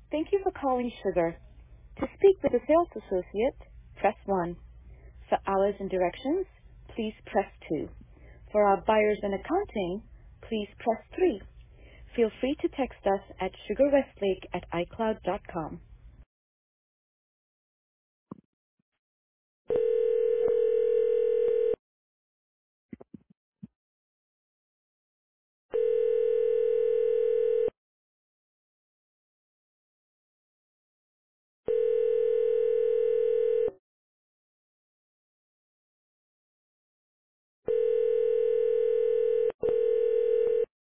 Thank you for calling Sugar. To speak with a sales associate, press 1. For hours and directions, please press 2. For our buyers and accounting, please press 3. Feel free to text us at sugarwestlake@icloud.com.